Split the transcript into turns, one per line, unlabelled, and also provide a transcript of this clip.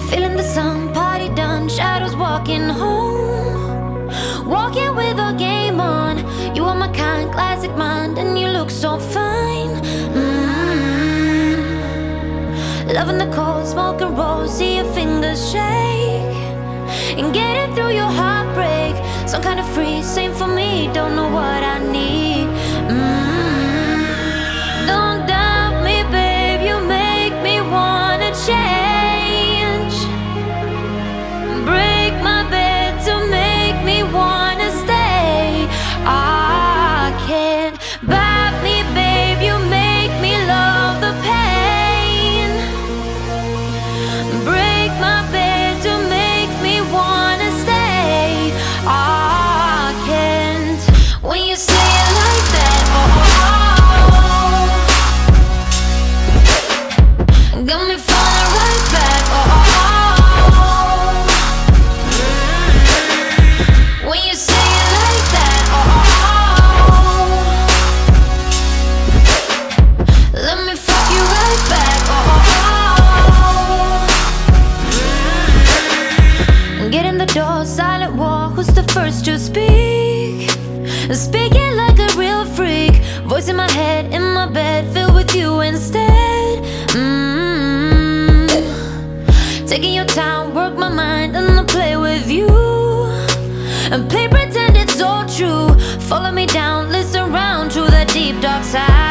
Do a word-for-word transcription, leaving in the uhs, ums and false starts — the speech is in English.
Feeling the sun, party done, shadows walking home. Walking with our game on. You are my kind, classic mind, and you look so fine. mm-hmm. Loving the cold, smoke and roll, see your fingers shake. And getting through your heartbreak, some kind of free, same for me, don't know what I need. mm-hmm. Don't doubt me, babe, you make me wanna change. Break my bed to make me wanna stay. I can't buy me, babe, you make me love the pain. Break my bed to make me wanna stay. I can't. When you say it like that, oh, got me falling right back, oh. When you say it like that, oh, let me fuck you right back, oh. Get in the door, silent war, who's the first to speak? Speaking like a real freak, voice in my head, in my bed, filled with you instead. mm. Taking your time, work my mind, and I play with you. And play pretend it's all true. Follow me down, listen round to that deep dark side.